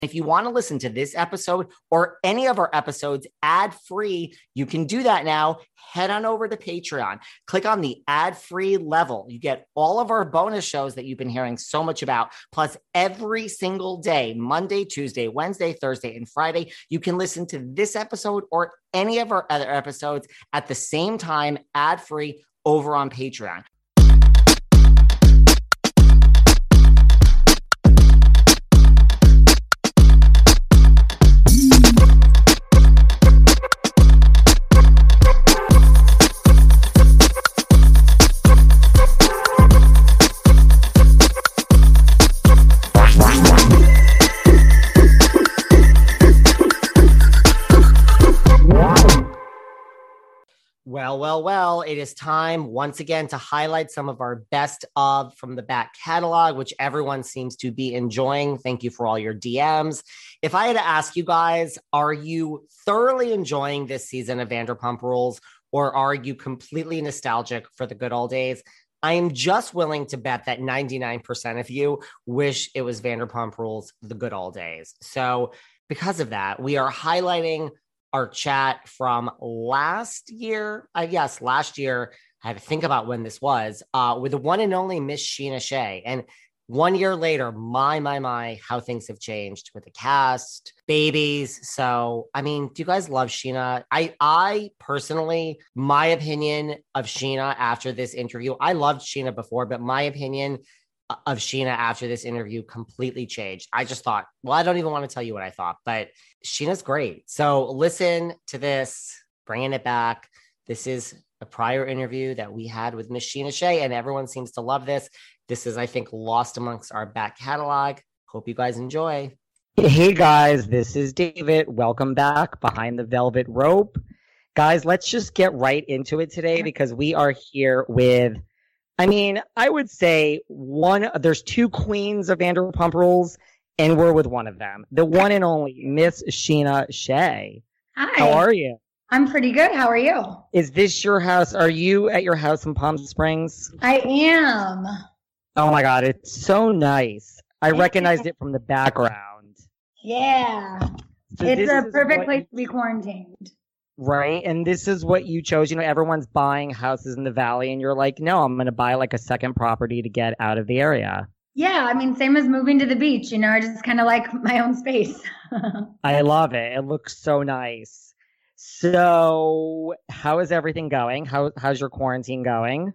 If you want to listen to this episode or any of our episodes ad-free, you can do that now. Head on over to Patreon. Click on the ad-free level. You get all of our bonus shows that you've been hearing so much about. Plus, every single day, Monday, Tuesday, Wednesday, Thursday, and Friday, you can listen to this episode or any of our other episodes at the same time, ad-free, over on Patreon. Well, it is time once again to highlight some of our best of from the back catalog, which everyone seems to be enjoying. Thank you for all your DMs. If I had to ask you guys, are you thoroughly enjoying this season of Vanderpump Rules, or are you completely nostalgic for the good old days? I am just willing to bet that 99% of you wish it was Vanderpump Rules, the good old days. So because of that, we are highlighting our chat from last year. Last year. I had to think about when this was, with the one and only Miss Scheana Shay. And 1 year later, my, how things have changed with the cast, babies. So, I mean, do you guys love Scheana? I personally, my opinion of Scheana after this interview, I loved Scheana before, but my opinion of Scheana after this interview completely changed. I just thought, well, I don't even want to tell you what I thought, but Scheana's great. So listen to this, bringing it back. This is a prior interview that we had with Miss Scheana Shay, and everyone seems to love this. This is, I think, lost amongst our back catalog. Hope you guys enjoy. Hey guys, this is David. Welcome back behind the velvet rope. Guys, let's just get right into it today because we are here with, I would say there's two queens of Vanderpump Rules, and we're with one of them. The one and only Miss Scheana Shay. Hi. How are you? I'm pretty good. How are you? Is this your house? Are you at your house in Palm Springs? I am. Oh my God, it's so nice. I recognized it from the background. Yeah. So it's a perfect place to be quarantined. Right. And this is what you chose. You know, everyone's buying houses in the valley and you're like, no, I'm going to buy like a second property to get out of the area. Yeah. Same as moving to the beach. I just kind of like my own space. I love it. It looks so nice. So how is everything going? How's your quarantine going?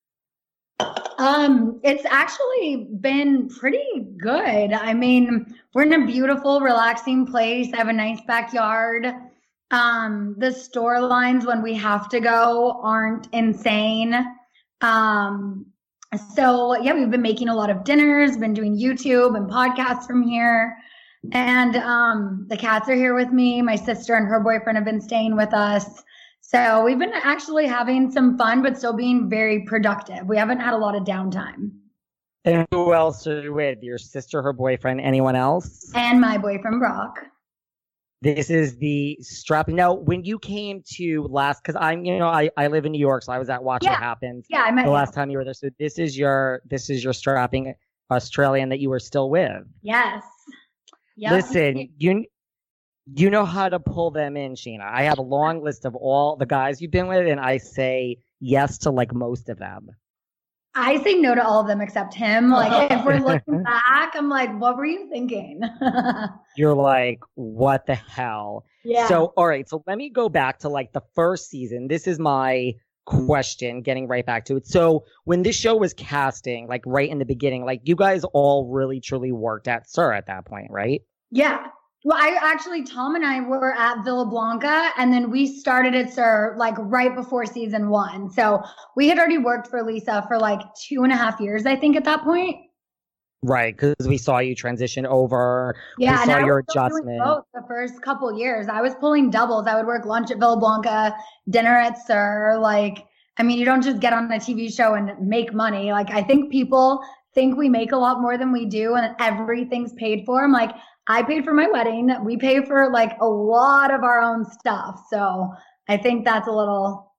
It's actually been pretty good. We're in a beautiful, relaxing place. I have a nice backyard. The store lines when we have to go aren't insane. So yeah, we've been making a lot of dinners, been doing YouTube and podcasts from here. And, the cats are here with me. My sister and her boyfriend have been staying with us. So we've been actually having some fun, but still being very productive. We haven't had a lot of downtime. And who else are you with? Your sister, her boyfriend, anyone else? And my boyfriend, Brock. This is the strap. Now, when you came to last, because I live in New York, so I was at Watch What Happens. Yeah, I met the last time you were there. So this is your strapping Australian that you were still with. Yes. Yep. Listen, you know how to pull them in, Scheana. I have a long list of all the guys you've been with, and I say yes to like most of them. I say no to all of them except him. Like, if we're looking back, I'm like, what were you thinking? You're like, what the hell? Yeah. So, all right. So let me go back to like the first season. This is my question, getting right back to it. So when this show was casting, like right in the beginning, like you guys all really, truly worked at SUR at that point, right? Yeah. Well, Tom and I were at Villa Blanca, and then we started at SUR like right before season 1. So we had already worked for Lisa for like 2.5 years, I think, at that point. Right, because we saw you transition over. Yeah, we saw your adjustment. Both the first couple years, I was pulling doubles. I would work lunch at Villa Blanca, dinner at SUR. You don't just get on a TV show and make money. Like, I think people think we make a lot more than we do, and everything's paid for. I'm like, I paid for my wedding. We pay for like a lot of our own stuff. So I think that's a little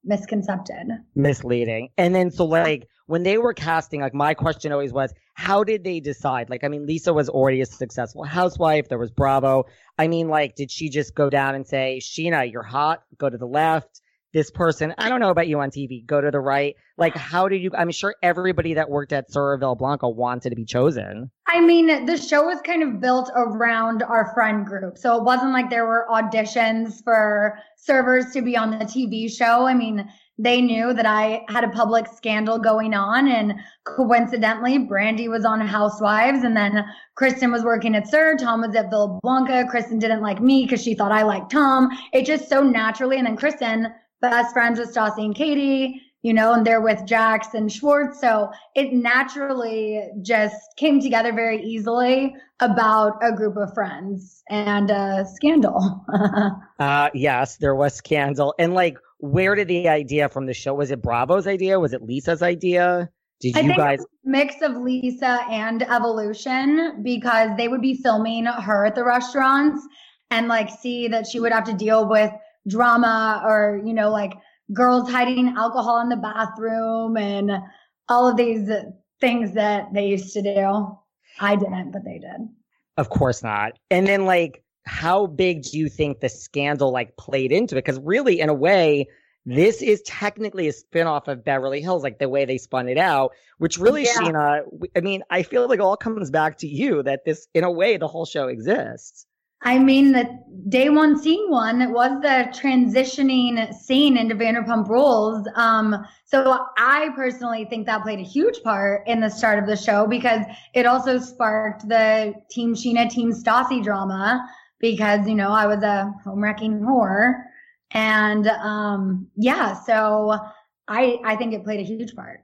misleading. And then so like when they were casting, like my question always was, how did they decide? Like, I mean, Lisa was already a successful housewife. There was Bravo. I mean, like, did she just go down and say, Sheena, you're hot, go to the left? This person, I don't know about you on TV, go to the right. Like, how did you, I'm sure everybody that worked at Sura Villablanca wanted to be chosen. I mean, the show was kind of built around our friend group. So it wasn't like there were auditions for servers to be on the TV show. I mean, they knew that I had a public scandal going on, and coincidentally, Brandy was on Housewives, and then Kristen was working at SUR, Tom was at Villablanca. Kristen didn't like me because she thought I liked Tom. It just so naturally, and then Kristen, best friends with Stassi and Katie, you know, and they're with Jax and Schwartz. So it naturally just came together very easily about a group of friends and a scandal. Yes, there was scandal. And like, where did the idea from the show? Was it Bravo's idea? Was it Lisa's idea? I think it was a mix of Lisa and Evolution, because they would be filming her at the restaurants and like see that she would have to deal with drama or, you know, like girls hiding alcohol in the bathroom and all of these things that they used to do. I didn't, but they did. Of course not. And then like, how big do you think the scandal like played into it? Because really, in a way, this is technically a spinoff of Beverly Hills, like the way they spun it out, which really, Sheena, I mean, I feel like it all comes back to you that this, in a way, the whole show exists. I mean, the day one, scene one, it was the transitioning scene into Vanderpump Rules. So I personally think that played a huge part in the start of the show, because it also sparked the Team Sheena, Team Stassi drama, because, you know, I was a home-wrecking whore. And so I think it played a huge part.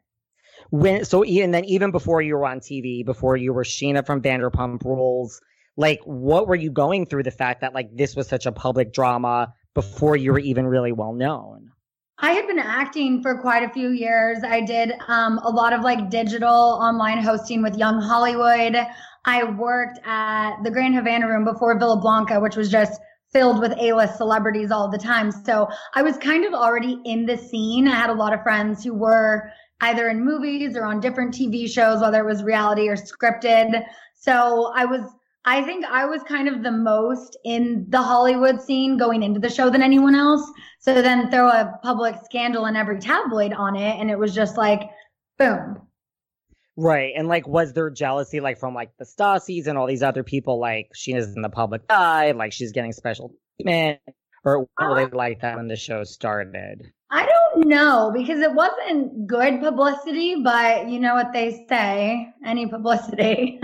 Even before you were on TV, before you were Sheena from Vanderpump Rules, like, what were you going through the fact that like this was such a public drama before you were even really well known? I had been acting for quite a few years. I did a lot of like digital online hosting with Young Hollywood. I worked at the Grand Havana Room before Villablanca, which was just filled with A-list celebrities all the time. So I was kind of already in the scene. I had a lot of friends who were either in movies or on different TV shows, whether it was reality or scripted. So I think I was kind of the most in the Hollywood scene going into the show than anyone else. So then throw a public scandal in every tabloid on it, and it was just like, boom. Right. And like, was there jealousy like from like the Stassi's and all these other people, like Sheena's in the public eye, like she's getting special treatment, or were they like that when the show started? I don't know, because it wasn't good publicity, but you know what they say, any publicity.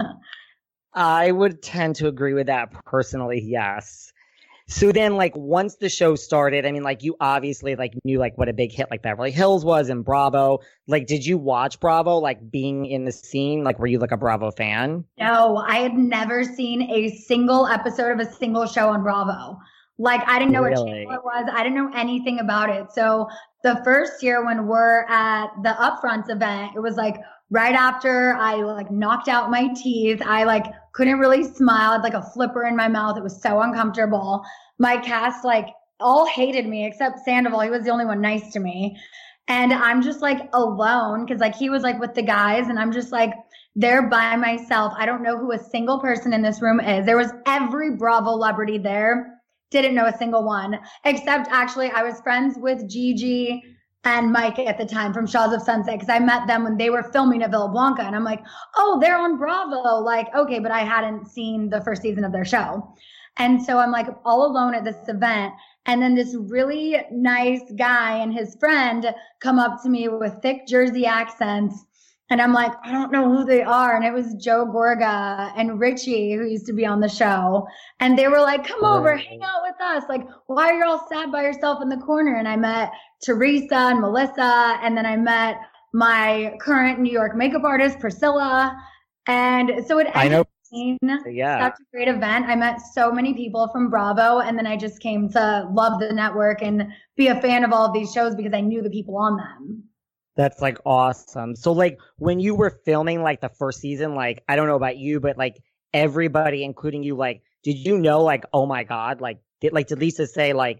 I would tend to agree with that personally, yes. So then, like, once the show started, I mean, like, you obviously, like, knew, like, what a big hit, like, Beverly Hills was and Bravo. Like, did you watch Bravo, like, being in the scene? Like, were you, like, a Bravo fan? No, I had never seen a single episode of a single show on Bravo. Like, I didn't know what channel it was. I didn't know anything about it. So the first year when we're at the Upfronts event, it was, like, right after I, like, knocked out my teeth. I, like, couldn't really smile. I had, like, a flipper in my mouth. It was so uncomfortable. My cast, like, all hated me except Sandoval. He was the only one nice to me. And I'm just, like, alone because, like, he was, like, with the guys. And I'm just, like, there by myself. I don't know who a single person in this room is. There was every Bravo celebrity there. Didn't know a single one. Except, actually, I was friends with Gigi and Mike at the time from Shaws of Sunset, because I met them when they were filming at Villablanca. And I'm like, oh, they're on Bravo. Like, okay, but I hadn't seen the first season of their show. And so I'm like all alone at this event. And then this really nice guy and his friend come up to me with thick Jersey accents. And I'm like, I don't know who they are. And it was Joe Gorga and Richie, who used to be on the show. And they were like, come over, hang out with us. Like, why are you all sad by yourself in the corner? And I met Teresa and Melissa. And then I met my current New York makeup artist, Priscilla. And so it ended being such a great event. I met so many people from Bravo. And then I just came to love the network and be a fan of all of these shows because I knew the people on them. That's like awesome. So like when you were filming like the first season, like I don't know about you, but like everybody, including you, like did you know like, oh my God, like did Lisa say like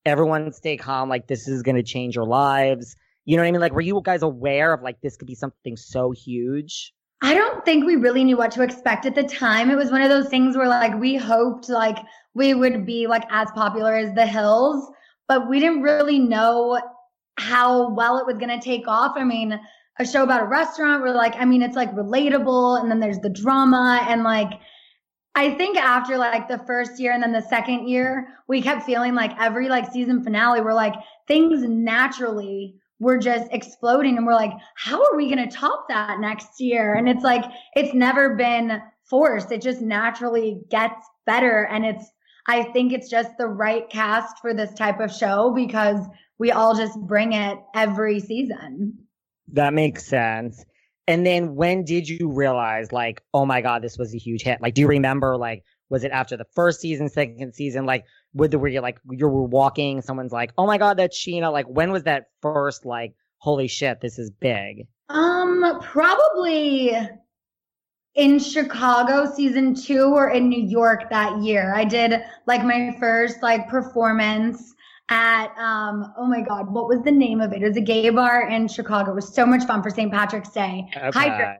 everyone stay calm, like this is going to change your lives? You know what I mean? Like, were you guys aware of like this could be something so huge? I don't think we really knew what to expect at the time. It was one of those things where like we hoped like we would be like as popular as The Hills, but we didn't really know how well it was going to take off. I mean, a show about a restaurant where like, I mean, it's like relatable, and then there's the drama, and like, I think after like the first year and then the second year, we kept feeling like every like season finale, we're like, things naturally were just exploding, and we're like, how are we going to top that next year? And it's like, it's never been forced. It just naturally gets better. And I think it's just the right cast for this type of show because we all just bring it every season. That makes sense. And then when did you realize like, oh my God, this was a huge hit? Like, do you remember, like, was it after the first season, second season? Like, were you like, you were walking, someone's like, oh my God, that's Scheana. Like, when was that first, like, holy shit, this is big? Probably in Chicago season 2 or in New York that year. I did like my first like performance at, oh my God, what was the name of it? It was a gay bar in Chicago. It was so much fun for St. Patrick's Day. Okay.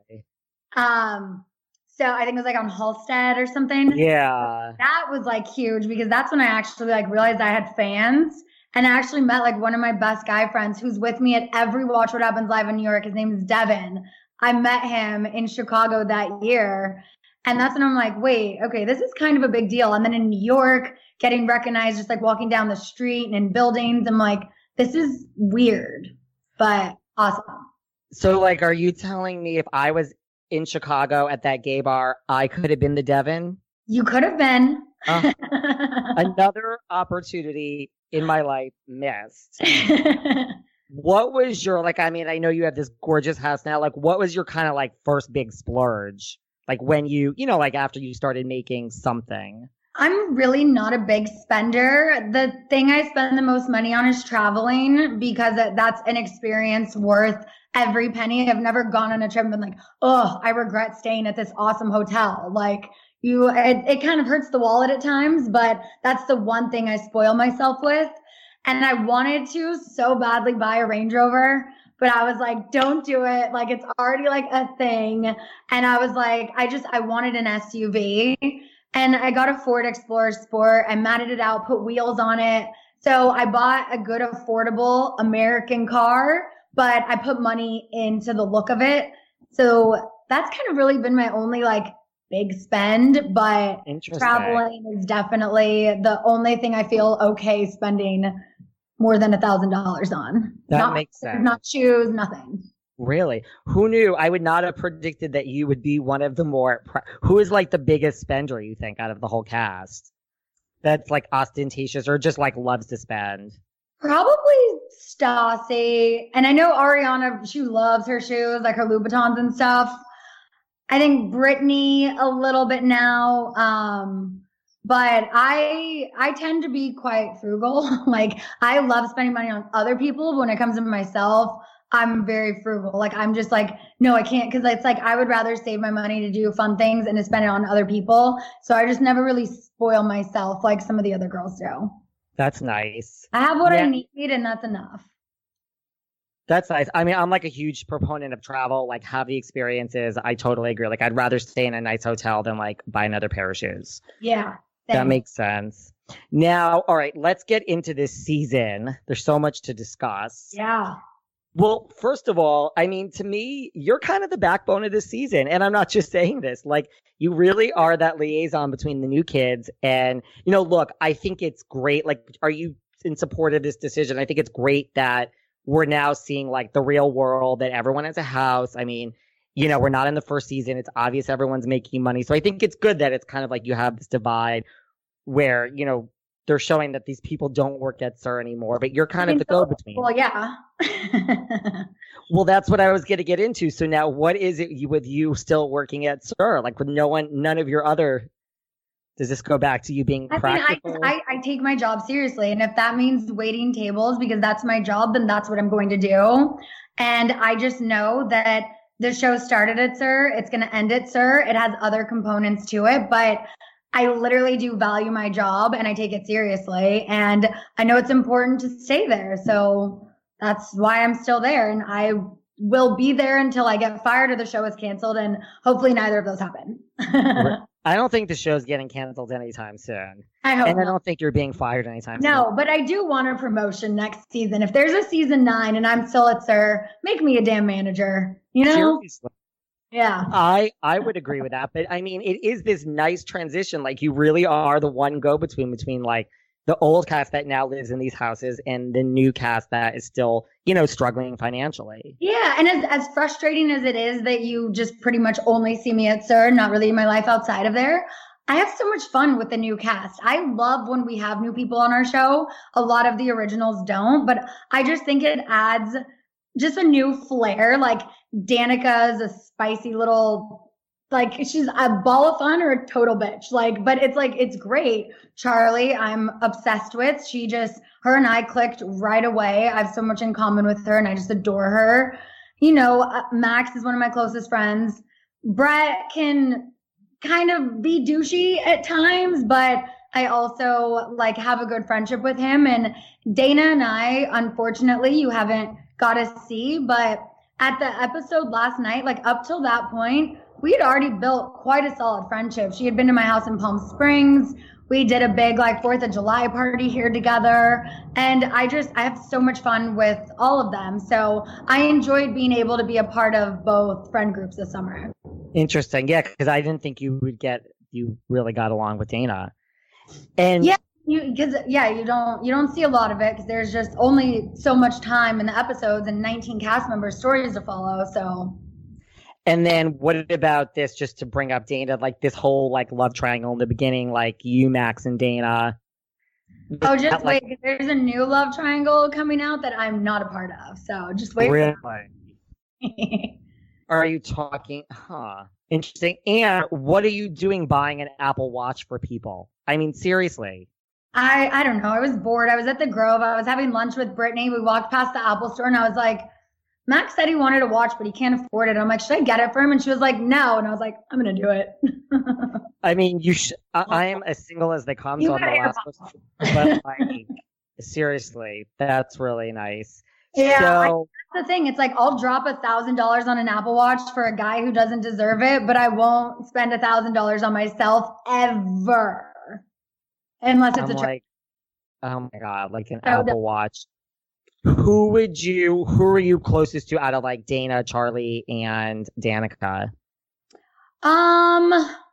So I think it was like on Halstead or something. Yeah. That was like huge because that's when I actually like realized I had fans, and I actually met like one of my best guy friends who's with me at every Watch What Happens Live in New York. His name is Devin. I met him in Chicago that year. And that's when I'm like, wait, okay, this is kind of a big deal. And then in New York, getting recognized, just like walking down the street and in buildings, I'm like, this is weird, but awesome. So like, are you telling me if I was in Chicago at that gay bar, I could have been the Devin? You could have been. Another opportunity in my life missed. What was your, like, I mean, I know you have this gorgeous house now. Like, what was your kind of like first big splurge? Like when you know, like after you started making something? I'm really not a big spender. The thing I spend the most money on is traveling because that's an experience worth every penny. I've never gone on a trip and been like, oh, I regret staying at this awesome hotel. Like it kind of hurts the wallet at times, but that's the one thing I spoil myself with. And I wanted to so badly buy a Range Rover, but I was like, don't do it. Like, it's already like a thing. And I was like, I wanted an SUV, and I got a Ford Explorer Sport. I matted it out, put wheels on it. So I bought a good, affordable American car, but I put money into the look of it. So that's kind of really been my only like big spend, but traveling is definitely the only thing I feel okay spending more than $1,000 on. That makes sense. Not shoes, nothing. Really? Who knew? I would not have predicted that you would be one of the more, who is like the biggest spender, you think, out of the whole cast? That's like ostentatious or just like loves to spend? Probably Stassi. And I know Ariana, she loves her shoes, like her Louboutins and stuff. I think Brittany a little bit now. But I tend to be quite frugal. Like, I love spending money on other people, but when it comes to myself, I'm very frugal. Like, I'm just like, no, I can't. Cause it's like, I would rather save my money to do fun things and to spend it on other people. So I just never really spoil myself like some of the other girls do. That's nice. I have what I need, and that's enough. That's nice. I mean, I'm like a huge proponent of travel, like have the experiences. I totally agree. Like, I'd rather stay in a nice hotel than like buy another pair of shoes. Yeah. That makes sense. Now, all right, let's get into this season. There's so much to discuss. Yeah. Well, first of all, I mean, to me, you're kind of the backbone of this season. And I'm not just saying this. Like, you really are that liaison between the new kids. And, you know, look, I think it's great. Like, are you in support of this decision? I think it's great that we're now seeing like the real world, that everyone has a house. I mean, you know, we're not in the first season. It's obvious everyone's making money. So I think it's good that it's kind of like you have this divide where, you know, they're showing that these people don't work at SUR anymore, but you're kind of the go-between. Well, yeah. Well, that's what I was going to get into. So now what is it with you still working at SUR? Like with none of your other, does this go back to you being practical? I take my job seriously. And if that means waiting tables because that's my job, then that's what I'm going to do. And I just know that the show started at SUR. It's going to end at SUR. It has other components to it, but I literally do value my job and I take it seriously. And I know it's important to stay there. So that's why I'm still there. And I will be there until I get fired or the show is canceled. And hopefully neither of those happen. I don't think the show's getting canceled anytime soon. I hope And I not. don't think you're being fired anytime soon. No, but I do want a promotion next season. If there's a season 9 and I'm still at SUR, make me a damn manager. You know? Seriously. Yeah. I would agree with that. But I mean, it is this nice transition. Like, you really are the one go-between between like the old cast that now lives in these houses and the new cast that is still, struggling financially. Yeah, and as frustrating as it is that you just pretty much only see me at SUR, not really in my life outside of there, I have so much fun with the new cast. I love when we have new people on our show. A lot of the originals don't, but I just think it adds just a new flair. Like, Danica is a spicy little, like, she's a ball of fun or a total bitch. Like, but it's great. Charlie, I'm obsessed with. Her and I clicked right away. I have so much in common with her and I just adore her. Max is one of my closest friends. Brett can kind of be douchey at times, but I also have a good friendship with him. And Dana and I, unfortunately, you haven't got to see, but at the episode last night, up till that point, we had already built quite a solid friendship. She had been to my house in Palm Springs. We did a big 4th of July party here together. And I have so much fun with all of them. So I enjoyed being able to be a part of both friend groups this summer. Interesting. Yeah, because I didn't think you really got along with Dana. And yeah, you don't see a lot of it because there's just only so much time in the episodes and 19 cast members' stories to follow. So. And then what about this, just to bring up Dana, this whole love triangle in the beginning, you, Max, and Dana? Oh, just wait. There's a new love triangle coming out that I'm not a part of. So just wait. Really? Are you talking? Huh. Interesting. And what are you doing buying an Apple Watch for people? I mean, seriously. I don't know. I was bored. I was at the Grove. I was having lunch with Brittany. We walked past the Apple store and I was like, Max said he wanted a watch, but he can't afford it. And I'm like, should I get it for him? And she was like, no. And I was like, I'm going to do it. I mean, you should. I am as single as they come, so I'm the last person. But seriously, that's really nice. Yeah, so, that's the thing. It's I'll drop $1,000 on an Apple Watch for a guy who doesn't deserve it, but I won't spend $1,000 on myself ever, unless it's oh my God, an Apple Watch. Who are you closest to out of Dana, Charlie, and Danica? I'm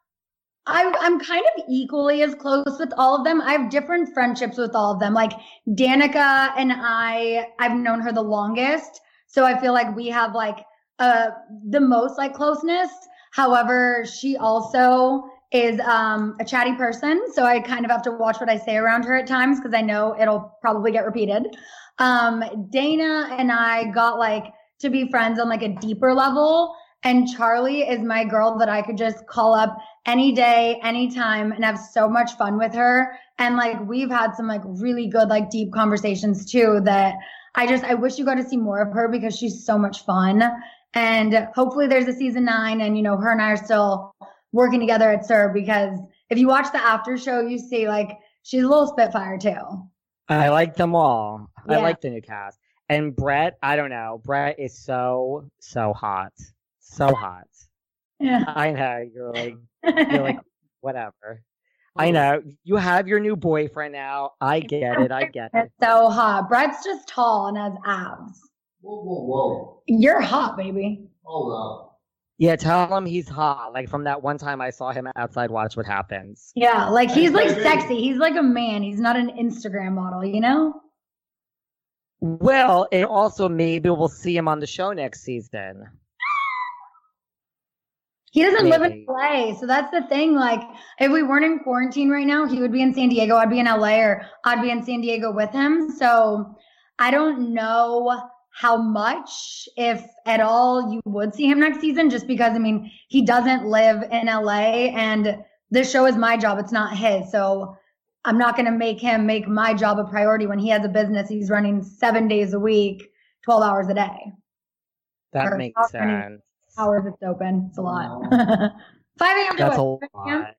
kind of equally as close with all of them. I have different friendships with all of them. Danica and I've known her the longest. So I feel we have the most closeness. However, she also is a chatty person. So I kind of have to watch what I say around her at times because I know it'll probably get repeated. Dana and I got to be friends on a deeper level. And Charlie is my girl that I could just call up any day, anytime, and have so much fun with her. And we've had some really good deep conversations too that I wish you got to see more of her because she's so much fun. And hopefully there's a season 9 and her and I are still working together at SUR because if you watch the after show, you see she's a little spitfire too. I like them all. Yeah. I like the new cast. And Brett, I don't know. Brett is so hot. So hot. Yeah. I know. You're whatever. I know. You have your new boyfriend now. I get it. It's so hot. Brett's just tall and has abs. Whoa. You're hot, baby. Hold up. Yeah, tell him he's hot. From that one time I saw him outside Watch What Happens. Yeah, he's sexy. He's a man. He's not an Instagram model, you know? Well, and also maybe we'll see him on the show next season. He doesn't live in LA, so that's the thing. If we weren't in quarantine right now, he would be in San Diego. I'd be in LA, or I'd be in San Diego with him. So I don't know how much, if at all, you would see him next season, just because, he doesn't live in LA, and this show is my job. It's not his. So I'm not going to make him make my job a priority when he has a business he's running 7 days a week, 12 hours a day. That makes sense. Hours it's open. It's a lot. 5 a.m. That's to a what? lot.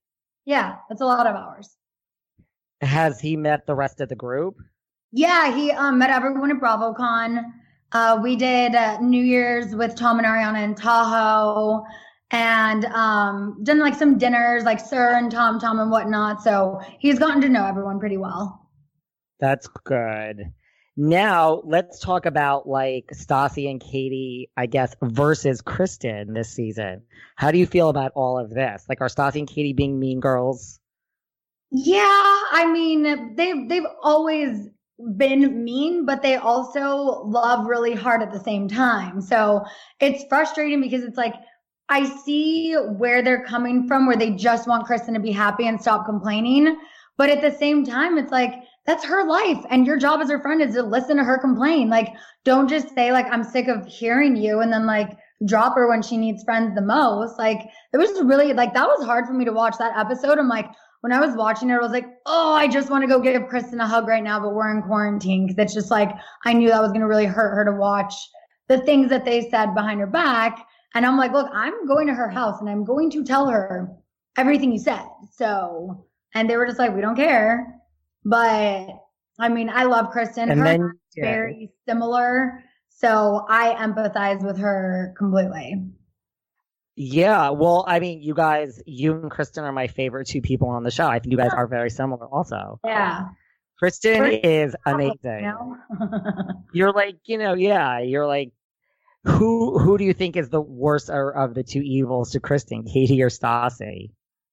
Yeah, that's a lot of hours. Has he met the rest of the group? Yeah, he met everyone at BravoCon. We did New Year's with Tom and Ariana in Tahoe, and done like some dinners, like Sir and Tom and whatnot. So he's gotten to know everyone pretty well. That's good. Now let's talk about like Stassi and Katie, I guess, versus Kristen this season. How do you feel about all of this? Like, are Stassi and Katie being mean girls? Yeah, I mean, they've always been mean, but they also love really hard at the same time. So it's frustrating because it's like, I see where they're coming from, where they just want Kristen to be happy and stop complaining. But at the same time, it's like, that's her life. And your job as her friend is to listen to her complain. Like, don't just say like, I'm sick of hearing you, and then like drop her when she needs friends the most. Like, it was really like, that was hard for me to watch that episode. I'm like, when I was watching it, I was like, oh, I just want to go give Kristen a hug right now, but we're in quarantine. Cause it's just like, I knew that was going to really hurt her to watch the things that they said behind her back. And I'm like, look, I'm going to her house and I'm going to tell her everything you said. So, and they were just like, we don't care. But I mean, I love Kristen. And her then, and I are very similar. So I empathize with her completely. Yeah, well, I mean, you and Kristen are my favorite two people on the show. I think you guys are very similar also. Yeah. Kristen is amazing. You know? You're like, yeah, you're like, who do you think is the worst of the two evils to Kristen, Katie or Stassi?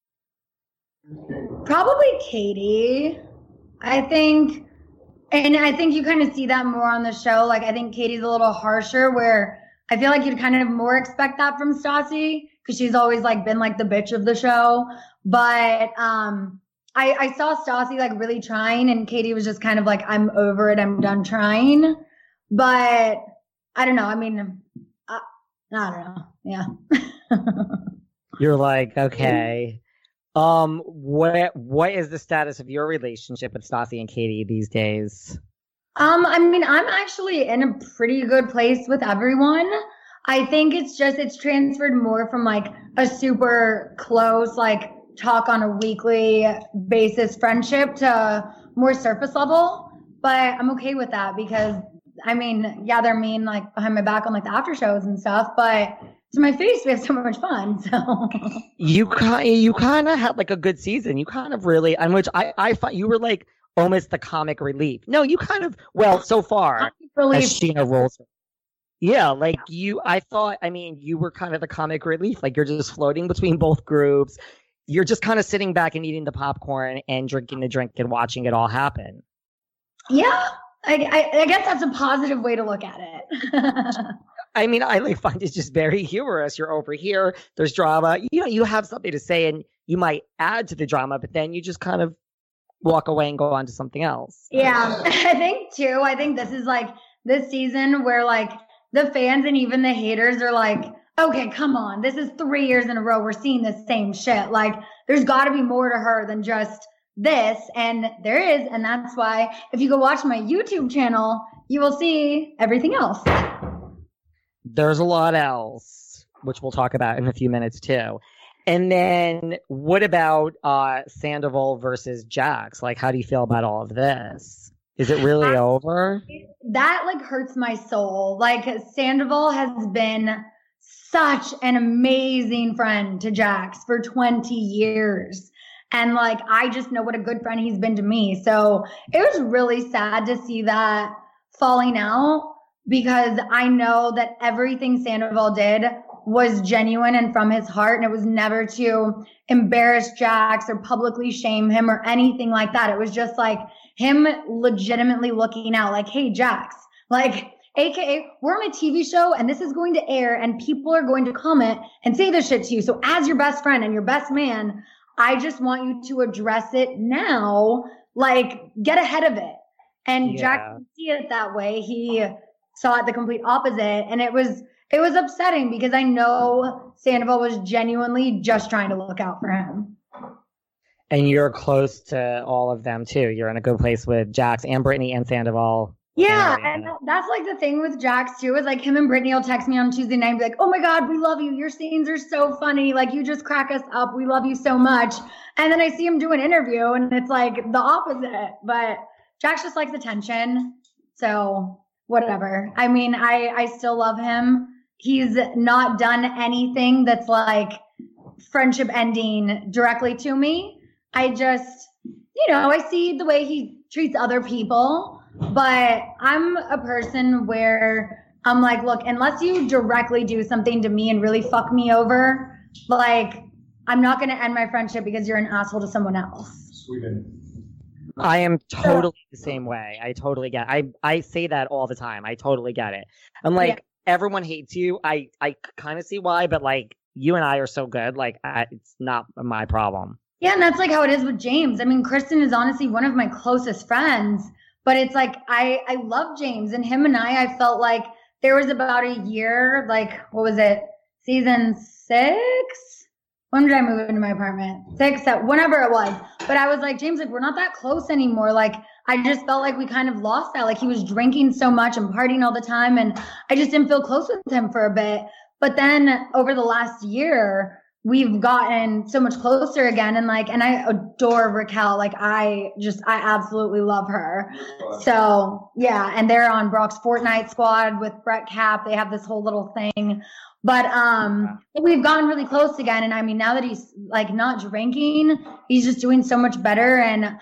Probably Katie. I think you kind of see that more on the show. Like, I think Katie's a little harsher, where I feel like you'd kind of more expect that from Stassi, because she's always like been like the bitch of the show. But I saw Stassi like really trying, and Katie was just kind of like, I'm over it, I'm done trying. But I don't know. I mean, I don't know. Yeah. You're like, okay. What is the status of your relationship with Stassi and Katie these days? I mean, I'm actually in a pretty good place with everyone. I think it's transferred more from like a super close, like talk on a weekly basis friendship to more surface level. But I'm okay with that because, I mean, yeah, they're mean like behind my back on like the after shows and stuff, but to my face, we have so much fun. So you kind of had like a good season. You kind of really, on which I thought you were like almost the comic relief. No, you kind of, well, so far as Sheena rolls. Yeah, like you were kind of the comic relief. Like, you're just floating between both groups. You're just kind of sitting back and eating the popcorn and drinking the drink and watching it all happen. Yeah, I guess that's a positive way to look at it. I mean, I like find it just very humorous. You're over here, there's drama. You have something to say and you might add to the drama, but then you just kind of walk away and go on to something else. Yeah, I think this is like this season where like the fans and even the haters are like, okay, come on. This is 3 years in a row we're seeing the same shit. Like, there's got to be more to her than just this. And there is. And that's why if you go watch my YouTube channel, you will see everything else. There's a lot else, which we'll talk about in a few minutes too. And then what about Sandoval versus Jax? Like, how do you feel about all of this? Is it really over? That like hurts my soul. Like, Sandoval has been such an amazing friend to Jax for 20 years. And like, I just know what a good friend he's been to me. So it was really sad to see that falling out, because I know that everything Sandoval did was genuine and from his heart. And it was never to embarrass Jax or publicly shame him or anything like that. It was just like him legitimately looking out like, hey, Jax, like, AKA, we're on a TV show and this is going to air and people are going to comment and say this shit to you. So as your best friend and your best man, I just want you to address it now, like, get ahead of it. And Jax didn't see it that way. He saw it the complete opposite. And it was upsetting because I know Sandoval was genuinely just trying to look out for him. And you're close to all of them too. You're in a good place with Jax and Brittany and Sandoval. Yeah, and area. that's like the thing with Jax too, is like him and Brittany will text me on Tuesday night and be like, "Oh my God, we love you. Your scenes are so funny. Like you just crack us up. We love you so much." And then I see him do an interview and it's like the opposite. But Jax just likes attention. So whatever. I mean, I still love him. He's not done anything that's like friendship ending directly to me. I just, I see the way he treats other people. But I'm a person where I'm like, look, unless you directly do something to me and really fuck me over, like, I'm not going to end my friendship because you're an asshole to someone else. Sweden. I am totally the same way. I totally get it. I say that all the time. I totally get it. I'm like, everyone hates you. I kind of see why, but like, you and I are so good. Like, it's not my problem. Yeah, and that's like how it is with James. I mean, Kristen is honestly one of my closest friends. But it's like, I love James, and him and I felt like there was about a year, like, what was it? Season 6? When did I move into my apartment? 6, 7, whenever it was. But I was like, James, like, we're not that close anymore. Like, I just felt like we kind of lost that. Like, he was drinking so much and partying all the time. And I just didn't feel close with him for a bit. But then over the last year, we've gotten so much closer again. And like, and I adore Raquel. Like I absolutely love her. So yeah. And they're on Brock's Fortnite squad with Brett Cap. They have this whole little thing, but we've gotten really close again. And I mean, now that he's like not drinking, he's just doing so much better. And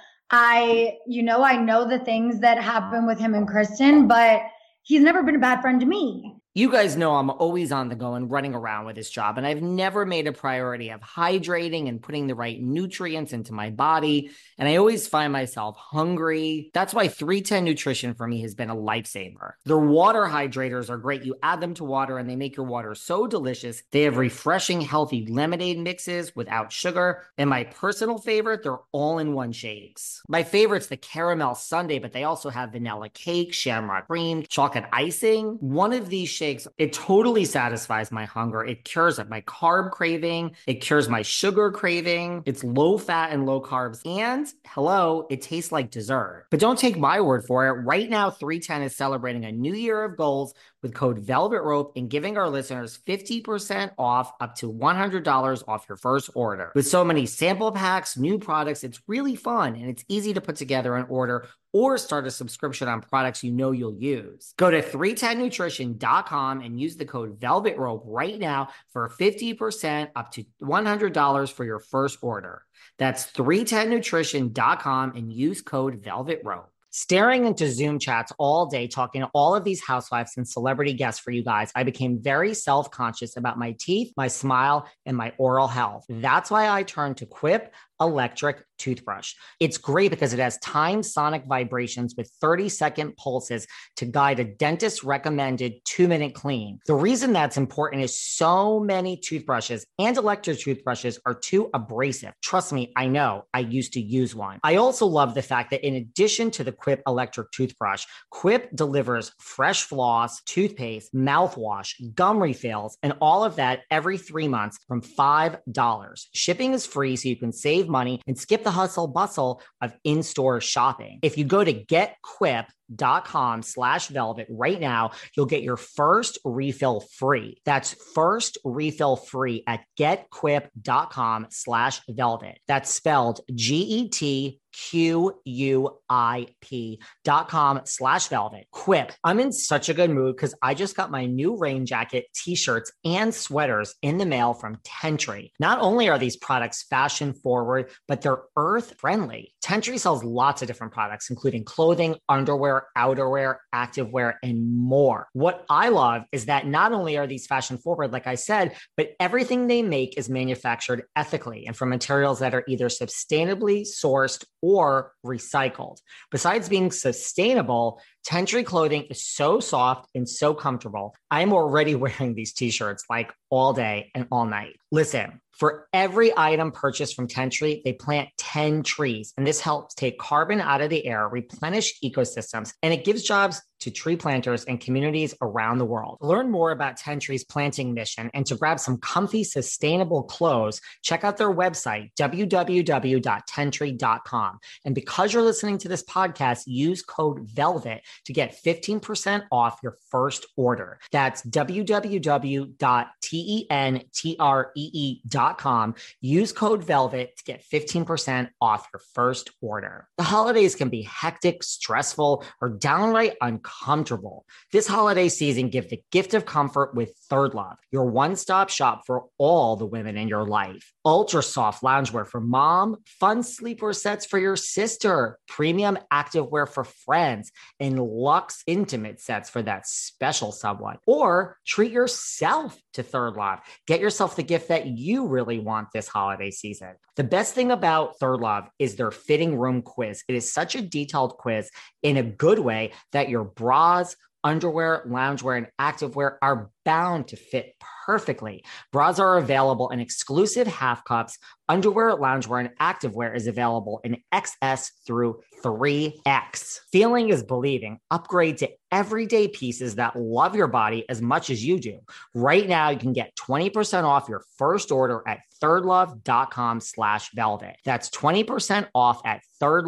I know the things that happen with him and Kristen, but he's never been a bad friend to me. You guys know I'm always on the go and running around with this job, and I've never made a priority of hydrating and putting the right nutrients into my body, and I always find myself hungry. That's why 310 Nutrition for me has been a lifesaver. Their water hydrators are great. You add them to water, and they make your water so delicious. They have refreshing, healthy lemonade mixes without sugar, and my personal favorite, they're all-in-one shakes. My favorite's the caramel sundae, but they also have vanilla cake, shamrock cream, chocolate icing. One of these shakes, it totally satisfies my hunger. It cures my carb craving. It cures my sugar craving. It's low fat and low carbs. And hello, it tastes like dessert. But don't take my word for it. Right now, 310 is celebrating a new year of goals with code Velvet Rope and giving our listeners 50% off up to $100 off your first order. With so many sample packs, new products, it's really fun and it's easy to put together an order or start a subscription on products you know you'll use. Go to 310nutrition.com and use the code Velvet Rope right now for 50% up to $100 for your first order. That's 310nutrition.com and use code Velvet Rope. Staring into Zoom chats all day, talking to all of these housewives and celebrity guests for you guys, I became very self-conscious about my teeth, my smile, and my oral health. That's why I turned to Quip electric toothbrush. It's great because it has timed sonic vibrations with 30-second pulses to guide a dentist recommended 2-minute clean. The reason that's important is so many toothbrushes and electric toothbrushes are too abrasive. Trust me, I know. I used to use one. I also love the fact that in addition to the Quip electric toothbrush, Quip delivers fresh floss, toothpaste, mouthwash, gum refills, and all of that every 3 months from $5. Shipping is free, so you can save money and skip the hustle bustle of in-store shopping. If you go to getquip.com/velvet right now, you'll get your first refill free. That's first refill free at getquip.com/velvet. That's spelled GETQUIP.com/velvet. Quip. I'm in such a good mood because I just got my new rain jacket, t-shirts, and sweaters in the mail from Tentry. Not only are these products fashion forward, but they're earth friendly. Tentry sells lots of different products, including clothing, underwear, outerwear, activewear, and more. What I love is that not only are these fashion forward, like I said, but everything they make is manufactured ethically and from materials that are either sustainably sourced or recycled. Besides being sustainable, Tentry clothing is so soft and so comfortable. I'm already wearing these t-shirts like all day and all night. Listen, for every item purchased from Tentree, they plant 10 trees, and this helps take carbon out of the air, replenish ecosystems, and it gives jobs to tree planters and communities around the world. To learn more about Tentree's planting mission and to grab some comfy, sustainable clothes, check out their website, www.tentree.com. And because you're listening to this podcast, use code VELVET to get 15% off your first order. That's www.tentree.com. Use code VELVET to get 15% off your first order. The holidays can be hectic, stressful, or downright uncomfortable. This holiday season, give the gift of comfort with Third Love, your one-stop shop for all the women in your life. Ultra soft loungewear for mom, fun sleepwear sets for your sister, premium activewear for friends, and luxe intimate sets for that special someone. Or treat yourself to Third Love. Get yourself the gift that you really want this holiday season. The best thing about Third Love is their fitting room quiz. It is such a detailed quiz in a good way that your bras, underwear, loungewear, and activewear are bound to fit perfectly. Bras are available in exclusive half cups. Underwear, loungewear, and activewear is available in XS through 3X. Feeling is believing. Upgrade to everyday pieces that love your body as much as you do. Right now, you can get 20% off your first order at thirdlove.com/velvet. That's 20% off at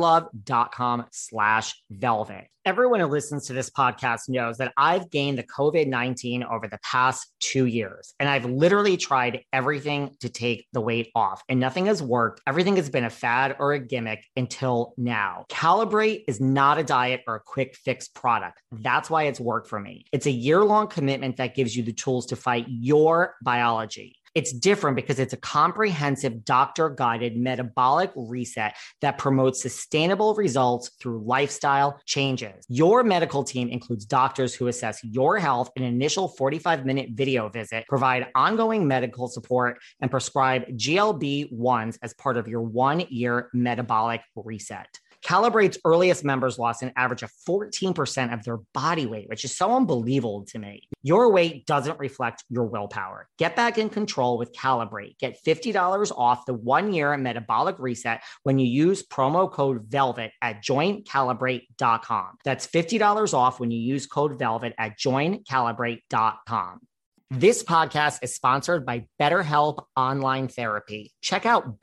thirdlove.com/velvet. Everyone who listens to this podcast knows that I've gained the COVID-19 over the past 2 years, and I've literally tried everything to take the weight off, and nothing has worked. Everything has been a fad or a gimmick until now. Calibrate is not a diet or a quick fix product. That's why it's worked for me. It's a year-long commitment that gives you the tools to fight your biology. It's different because it's a comprehensive doctor-guided metabolic reset that promotes sustainable results through lifestyle changes. Your medical team includes doctors who assess your health in an initial 45-minute video visit, provide ongoing medical support, and prescribe GLP-1s as part of your 1-year metabolic reset. Calibrate's earliest members lost an average of 14% of their body weight, which is so unbelievable to me. Your weight doesn't reflect your willpower. Get back in control with Calibrate. Get $50 off the 1-year metabolic reset when you use promo code VELVET at joincalibrate.com. That's $50 off when you use code VELVET at joincalibrate.com. This podcast is sponsored by BetterHelp Online Therapy. Check out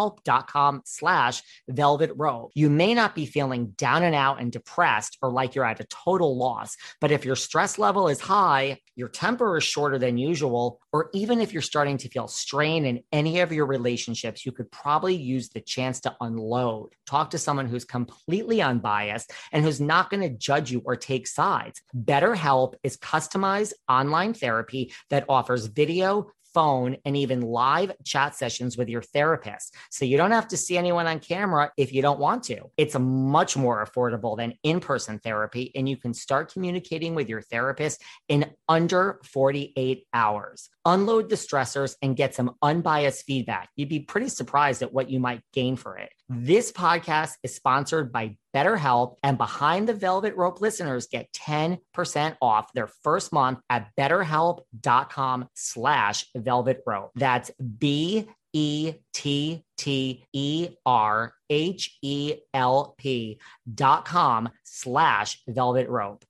betterhelp.com/velvetrope. You may not be feeling down and out and depressed or like you're at a total loss, but if your stress level is high, your temper is shorter than usual, or even if you're starting to feel strain in any of your relationships, you could probably use the chance to unload. Talk to someone who's completely unbiased and who's not going to judge you or take sides. BetterHelp is customized online therapy that offers video, phone, and even live chat sessions with your therapist. So you don't have to see anyone on camera if you don't want to. It's much more affordable than in-person therapy, and you can start communicating with your therapist in under 48 hours. Unload the stressors and get some unbiased feedback. You'd be pretty surprised at what you might gain for it. This podcast is sponsored by BetterHelp, and Behind the Velvet Rope listeners get 10% off their first month at betterhelp.com/velvetrope. That's BetterHelp.com/velvetrope.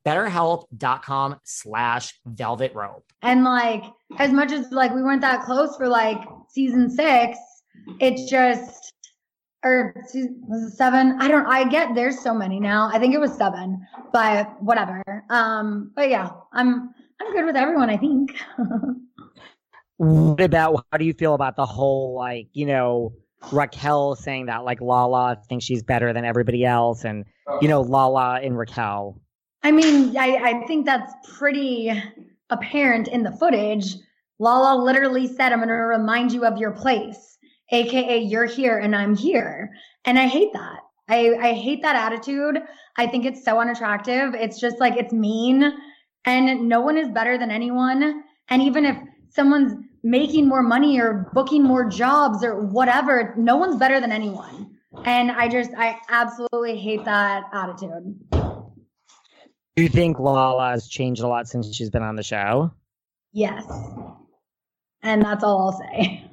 BetterHelp.com/velvetrope. And like, as much as like we weren't that close for like season 6, it's just, or was it 7? I get there's so many now. I think it was 7, but whatever. But yeah, I'm good with everyone, I think. What about, how do you feel about the whole, like, you know, Raquel saying that, like, Lala thinks she's better than everybody else, and, you know, Lala and Raquel? I mean, I think that's pretty apparent in the footage. Lala literally said, I'm going to remind you of your place, AKA you're here and I'm here. And I hate that. I hate that attitude. I think it's so unattractive. It's just like, it's mean, and no one is better than anyone. And even if someone's making more money or booking more jobs or whatever, no one's better than anyone. And I absolutely hate that attitude. Do you think Lala has changed a lot since she's been on the show? Yes. And that's all I'll say.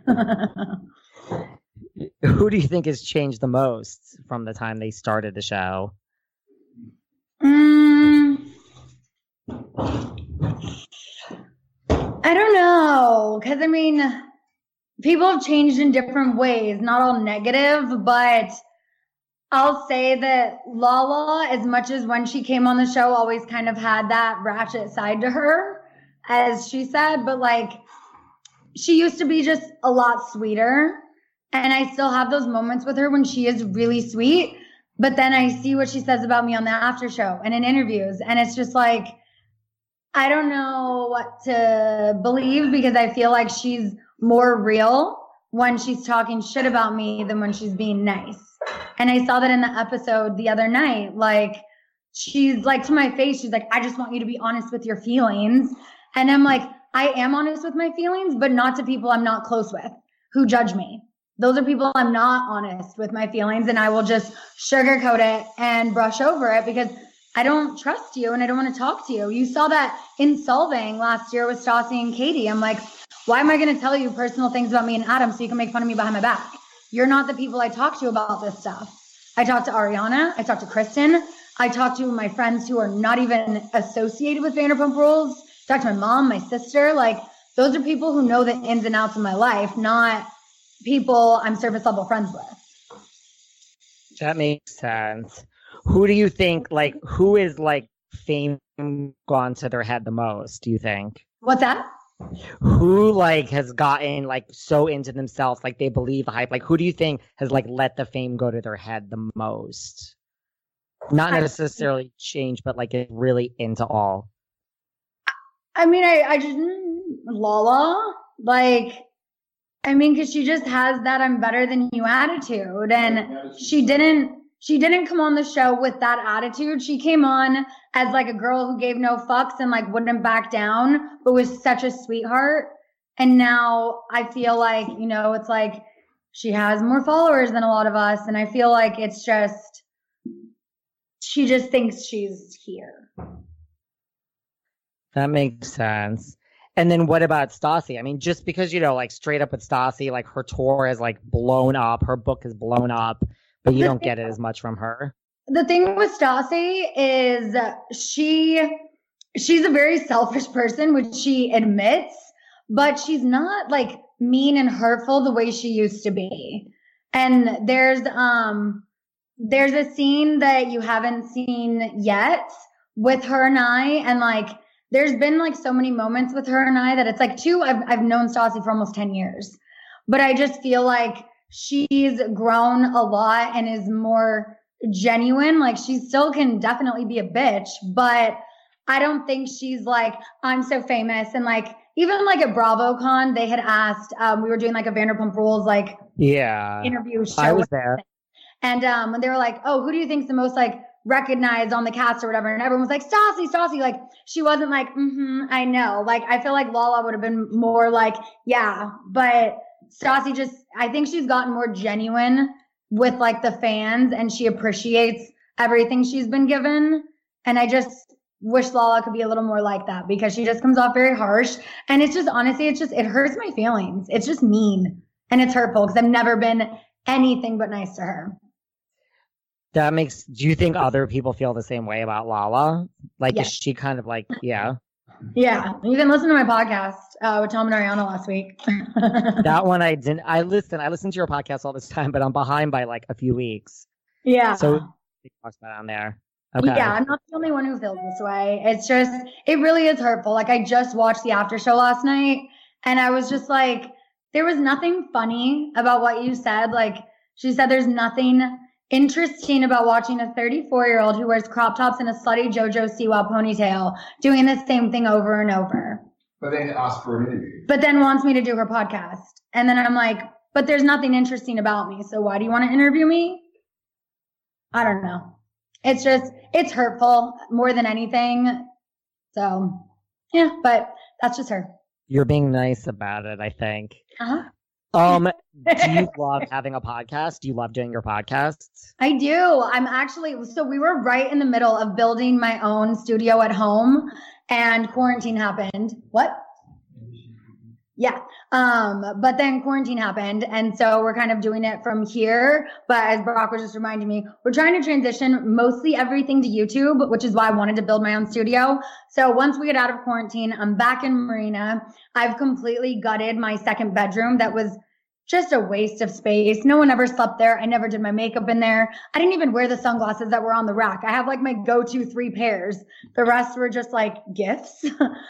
Who do you think has changed the most from the time they started the show? I don't know. Because, I mean, people have changed in different ways, not all negative, but I'll say that Lala, as much as when she came on the show, always kind of had that ratchet side to her, as she said, but like, she used to be just a lot sweeter. And I still have those moments with her when she is really sweet. But then I see what she says about me on the after show and in interviews. And it's just like, I don't know what to believe, because I feel like she's more real when she's talking shit about me than when she's being nice. And I saw that in the episode the other night. Like, she's like, to my face, she's like, I just want you to be honest with your feelings. And I'm like, I am honest with my feelings, but not to people I'm not close with who judge me. Those are people I'm not honest with my feelings, and I will just sugarcoat it and brush over it because I don't trust you and I don't want to talk to you. You saw that in Solving last year with Stassi and Katie. I'm like, why am I going to tell you personal things about me and Adam so you can make fun of me behind my back? You're not the people I talk to about this stuff. I talk to Ariana. I talk to Kristen. I talk to my friends who are not even associated with Vanderpump Rules. I talk to my mom, my sister. Like, those are people who know the ins and outs of my life, not people I'm surface level friends with. That makes sense. Who do you think, like, who is like fame gone to their head the most, do you think? What's that? Who like has gotten like so into themselves, like they believe the hype? Like, who do you think has like let the fame go to their head the most? Not necessarily change, but like get really into all. I mean, I just, Lala, like, I mean, because she just has that I'm better than you attitude. And she didn't come on the show with that attitude. She came on as like a girl who gave no fucks and like wouldn't back down, but was such a sweetheart. And now I feel like, you know, it's like she has more followers than a lot of us. And I feel like it's just, she just thinks she's here. That makes sense. And then what about Stassi? I mean, just because, you know, like straight up with Stassi, like her tour is like blown up, her book is blown up, but you don't get it as much from her. The thing with Stassi is she's a very selfish person, which she admits, but she's not like mean and hurtful the way she used to be. And there's a scene that you haven't seen yet with her and I, and like, there's been like so many moments with her and I that it's like I've known Stassi for almost 10 years, but I just feel like she's grown a lot and is more genuine. Like, she still can definitely be a bitch, but I don't think she's like, I'm so famous. And like, even like at BravoCon, they had asked, we were doing like a Vanderpump Rules, like interview show. I was there. And when they were like, oh, who do you think's the most like recognized on the cast or whatever? And everyone was like, Stassi. Like, she wasn't like, I know. Like, I feel like Lala would have been more like, yeah, but Stassi just, I think she's gotten more genuine with like the fans, and she appreciates everything she's been given. And I just wish Lala could be a little more like that, because she just comes off very harsh. And it's just, honestly, it hurts my feelings. It's just mean and it's hurtful because I've never been anything but nice to her. Do you think other people feel the same way about Lala? Like, yes. Is she kind of like, yeah? Yeah. You can listen to my podcast with Tom and Ariana last week. That one I didn't. I listen to your podcast all this time, but I'm behind by like a few weeks. Yeah. So he talks about it on there. Okay. Yeah, I'm not the only one who feels this way. It's just, it really is hurtful. Like, I just watched the after show last night, and I was just like, there was nothing funny about what you said. Like, she said there's nothing interesting about watching a 34-year-old who wears crop tops and a slutty JoJo Siwa ponytail doing the same thing over and over. But then asked for an interview. But then wants me to do her podcast. And then I'm like, but there's nothing interesting about me. So why do you want to interview me? I don't know. It's just, it's hurtful more than anything. So, yeah, but that's just her. You're being nice about it, I think. Uh-huh. Do you love having a podcast? Do you love doing your podcasts? I do. So we were right in the middle of building my own studio at home, and quarantine happened. What? Yeah. But then quarantine happened. And so we're kind of doing it from here. But as Brock was just reminding me, we're trying to transition mostly everything to YouTube, which is why I wanted to build my own studio. So once we get out of quarantine, I'm back in Marina. I've completely gutted my second bedroom that was just a waste of space. No one ever slept there. I never did my makeup in there. I didn't even wear the sunglasses that were on the rack. I have like my go-to 3 pairs. The rest were just like gifts.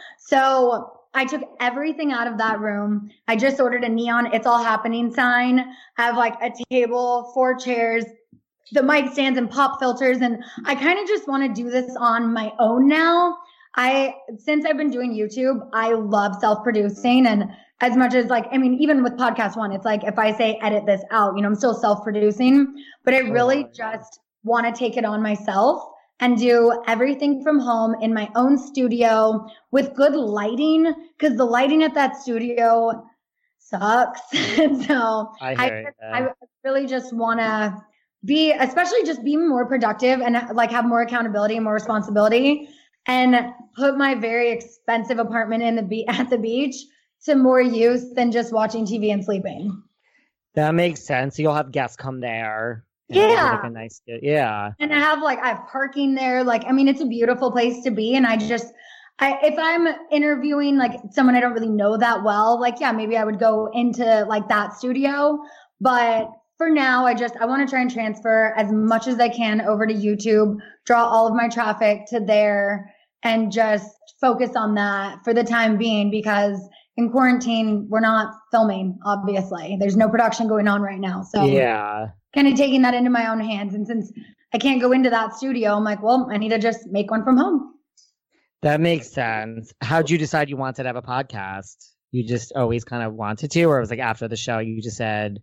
So I took everything out of that room. I just ordered a neon "It's All Happening" sign. I have like a table, 4 chairs, the mic stands and pop filters. And I kind of just want to do this on my own now. Since I've been doing YouTube, I love self-producing. And as much as like, I mean, even with podcast one, it's like, if I say edit this out, I'm still self-producing, but I really just want to take it on myself and do everything from home in my own studio with good lighting, because the lighting at that studio sucks. And so I really just want to be, especially just be more productive and like have more accountability and more responsibility, and put my very expensive apartment at the beach to more use than just watching TV and sleeping. That makes sense. You'll have guests come there. Yeah. Like a nice, yeah. And I have parking there. Like, I mean, it's a beautiful place to be. And if I'm interviewing like someone I don't really know that well, like, yeah, maybe I would go into like that studio. But for now, I want to try and transfer as much as I can over to YouTube, draw all of my traffic to there, and just focus on that for the time being, because in quarantine, we're not filming, obviously. There's no production going on right now. So yeah, kind of taking that into my own hands. And since I can't go into that studio, I'm like, well, I need to just make one from home. That makes sense. How'd you decide you wanted to have a podcast? You just always kind of wanted to, or it was like after the show you just said?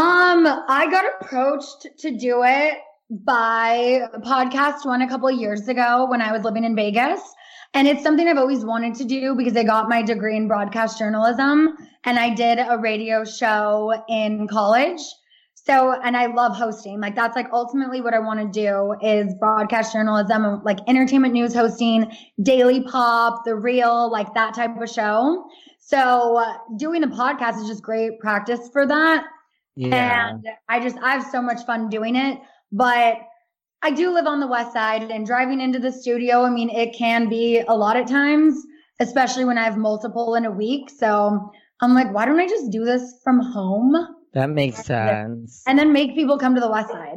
I got approached to do it by Podcast One a couple of years ago when I was living in Vegas. And it's something I've always wanted to do because I got my degree in broadcast journalism and I did a radio show in college. So, and I love hosting. Like, that's like ultimately what I want to do is broadcast journalism, like entertainment news hosting, Daily Pop, The Real, like that type of show. So doing the podcast is just great practice for that. Yeah. And I have so much fun doing it. But I do live on the West Side, and driving into the studio, I mean, it can be a lot at times, especially when I have multiple in a week. So I'm like, why don't I just do this from home? That makes sense. And then make people come to the West Side.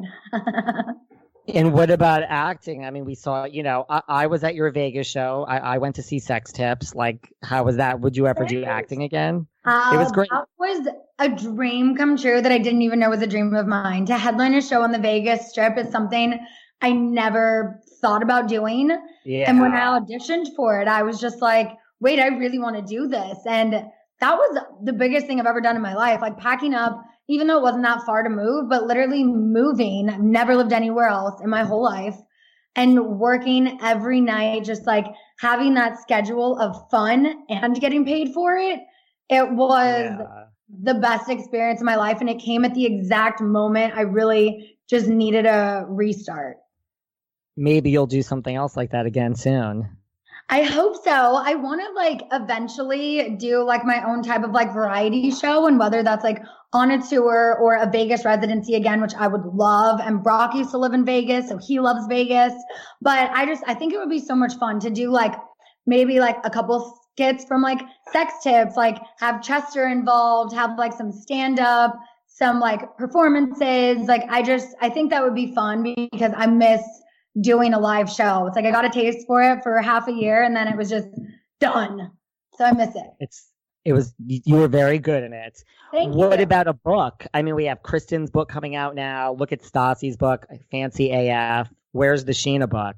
And what about acting? I mean, we saw, I was at your Vegas show. I went to see Sex Tips. Like, how was that? Would you ever do acting again? It was great. That was a dream come true that I didn't even know was a dream of mine. To headline a show on the Vegas Strip is something I never thought about doing. Yeah. And when I auditioned for it, I was just like, wait, I really want to do this. And that was the biggest thing I've ever done in my life. Like packing up, even though it wasn't that far to move, but literally moving. I've never lived anywhere else in my whole life. And working every night, just like having that schedule of fun and getting paid for it. It was the best experience of my life. And it came at the exact moment I really just needed a restart. Maybe you'll do something else like that again soon. I hope so. I want to like eventually do like my own type of like variety show, and whether that's like on a tour or a Vegas residency again, which I would love. And Brock used to live in Vegas, so he loves Vegas. But I think it would be so much fun to do like maybe like a couple skits from like Sex Tips, like have Chester involved, have like some stand up, some like performances. Like I think that would be fun because I miss doing a live show. It's like I got a taste for it for half a year and then it was just done. So I miss it. You were very good in it. Thank you. What about a book? I mean, we have Kristen's book coming out now. Look at Stassi's book, Fancy AF. Where's the Scheana book?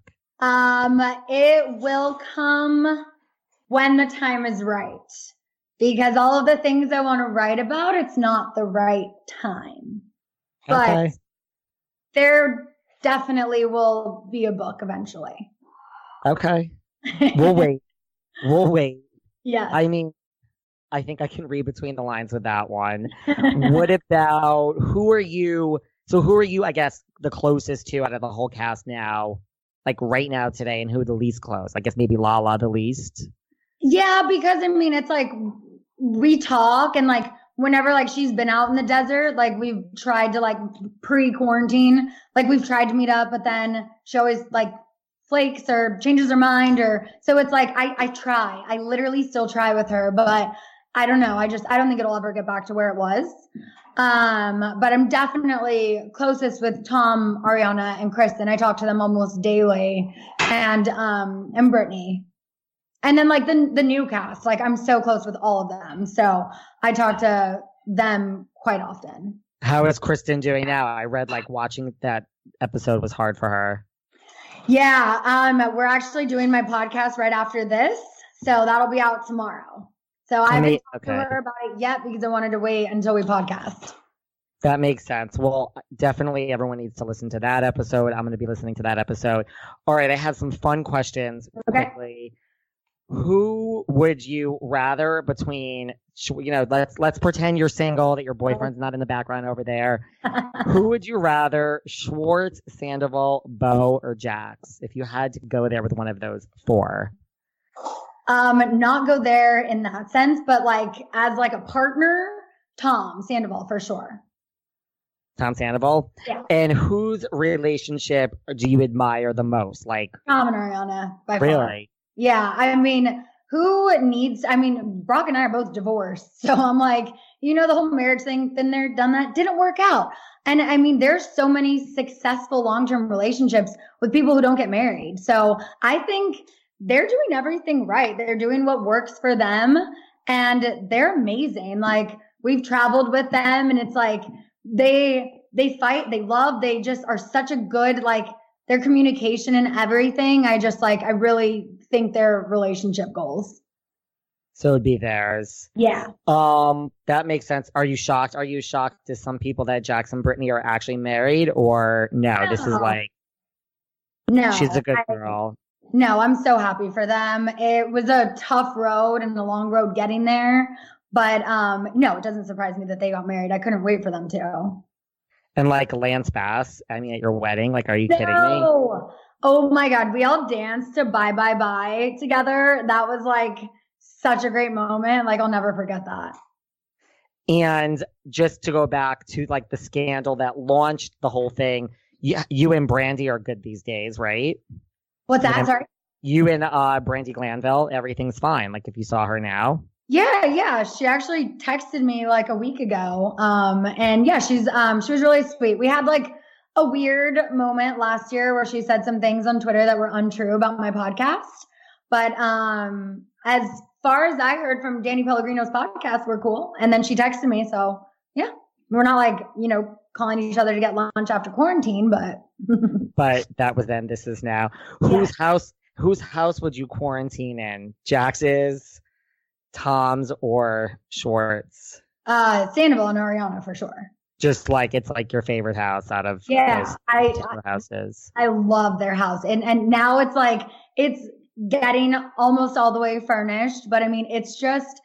It will come when the time is right. Because all of the things I want to write about, it's not the right time. But there definitely will be a book eventually. Okay. We'll wait. Yeah. I mean, I think I can read between the lines with that one. What about, who are you, I guess, the closest to out of the whole cast now, like right now today, and who are the least close? I guess maybe Lala the least. Yeah, because I mean, it's like we talk, and like whenever like she's been out in the desert, like we've tried to like pre-quarantine, like we've tried to meet up, but then she always like flakes or changes her mind, or so it's like I literally still try with her, but I don't know. I don't think it'll ever get back to where it was. But I'm definitely closest with Tom, Ariana, and Kristen. I talk to them almost daily, and Brittany. And then like the new cast, like I'm so close with all of them. So I talk to them quite often. How is Kristen doing now? I read like watching that episode was hard for her. Yeah. We're actually doing my podcast right after this. So that'll be out tomorrow. So I haven't talked to her about it yet because I wanted to wait until we podcast. That makes sense. Well, definitely everyone needs to listen to that episode. I'm going to be listening to that episode. All right. I have some fun questions. Okay. Quickly. Who would you rather between, let's pretend you're single, that your boyfriend's not in the background over there. Who would you rather, Schwartz, Sandoval, Beau, or Jax, if you had to go there with one of those four? Not go there in that sense, but like as like a partner, Tom Sandoval for sure. Tom Sandoval? Yeah. And whose relationship do you admire the most? Like Tom and Ariana, by far. Really? Yeah. I mean, Brock and I are both divorced. So I'm like, the whole marriage thing, been there, done that, didn't work out. And I mean, there's so many successful long-term relationships with people who don't get married. So I think they're doing everything right. They're doing what works for them, and they're amazing. Like we've traveled with them, and it's like they fight, they love, they just are such a good, like their communication and everything. I really think their relationship goals. So it'd be theirs. Yeah. That makes sense. Are you shocked? Are you shocked to some people that Jax and Brittany are actually married, or no? This is like, no, she's a good girl. No, I'm so happy for them. It was a tough road and a long road getting there, but no, it doesn't surprise me that they got married. I couldn't wait for them to. And like Lance Bass, I mean, at your wedding, like, are you kidding me? Oh my God. We all danced to Bye Bye Bye together. That was like such a great moment. Like, I'll never forget that. And just to go back to like the scandal that launched the whole thing, you and Brandy are good these days, right? What's that? Sorry? You and Brandy Glanville, everything's fine. Like if you saw her now. Yeah. She actually texted me like a week ago. And yeah, she was really sweet. We had like a weird moment last year where she said some things on Twitter that were untrue about my podcast. But as far as I heard from Danny Pellegrino's podcast, we're cool. And then she texted me. So yeah, we're not like, calling each other to get lunch after quarantine, but. But that was then, this is now. Whose house would you quarantine in? Jax's, Tom's, or Schwartz? Sandoval and Ariana for sure. Just like it's like your favorite house out of those houses. I love their house, and now it's like it's getting almost all the way furnished. But I mean, it's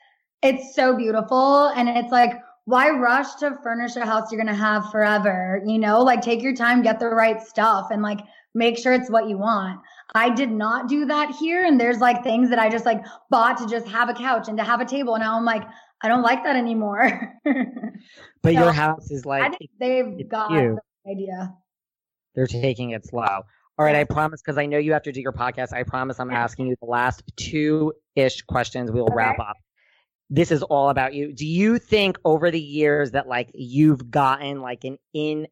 so beautiful, and it's like, why rush to furnish a house you're gonna have forever? Like take your time, get the right stuff, and like make sure it's what you want. I did not do that here, and there's like things that I just like bought to just have a couch and to have a table, and now I'm like, I don't like that anymore. But so, your house is like, I think they've got the idea. They're taking it slow. All right, I promise, because I know you have to do your podcast. I promise I'm asking you the last 2-ish questions. We'll wrap up. This is all about you. Do you think over the years that like you've gotten like an